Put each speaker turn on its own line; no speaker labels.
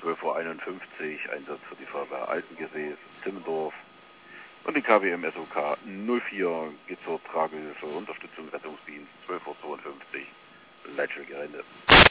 12:51 Uhr, Einsatz für die Feuerwehr Altengesäß, Timmendorf. Und die KWM SOK 04 geht zur Tragehilfe, Unterstützung Rettungsdienst, 12:52 Uhr, Leitschel Gelände.